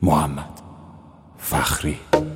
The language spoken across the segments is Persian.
محمد فخری.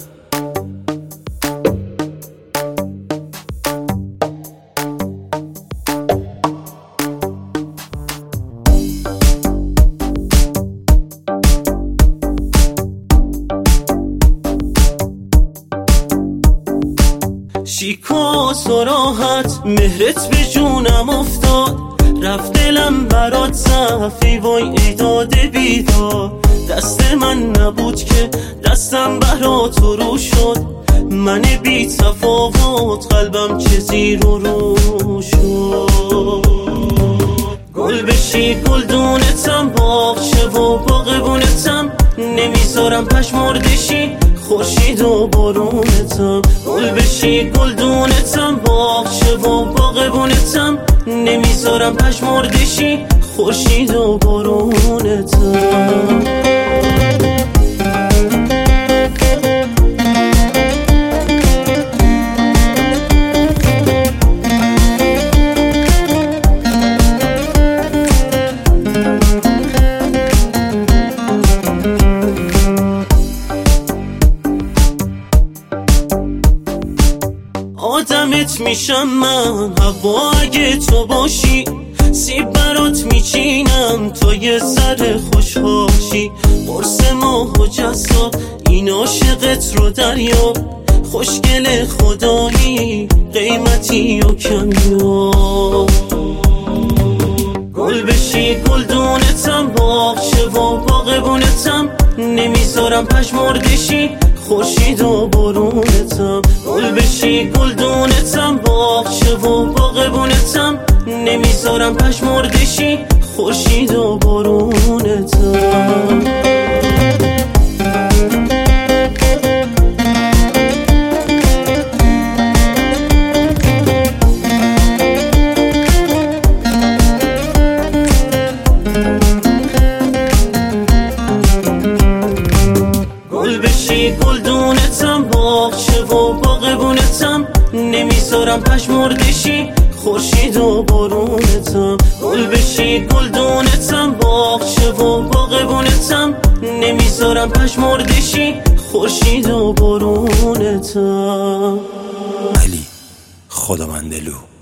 شیکاس و راحت مهرت به جونم افتاد، رفت دلم برات صفی وای ایداد بیدار. دست من نبود که دستم برات رو شد، من بی تفاوت قلبم چه زیر و رو شد. گل بشی گلدونتم، باغچه و باغبونتم، نمیذارم پشمردشی خورشید و بارونتم. گل بشی گلدونتم، باغچه و باغبونتم، نمیذارم پشمردشی خورشید و بارونتم. آدمت میشم من هوا اگه تو باشی، سیب برات میچینم تا یه ذره خوشحاشی. قرص ماه و جذاب این عاشقت رو دریاب، خوشگل خدایی قیمتی و کمیاب. گل بشی گلدونتم، باغچه و باغبونتم، نمیذارم پشمردشی خورشید و بارونتم. گل بشی گلدونتم، باغچه و باغبونتم، نمیذارم پشمردشی خورشید و بارونتم. گل بشی گلدونتم، باغچه و باغبونتم، نمیذارم پشمردشی خورشید و بارونتم. گل بشی گلدونتم، باغچه و باغبونتم، نمیذارم پشمردشی خورشید و بارونتم. علی خداوندلو.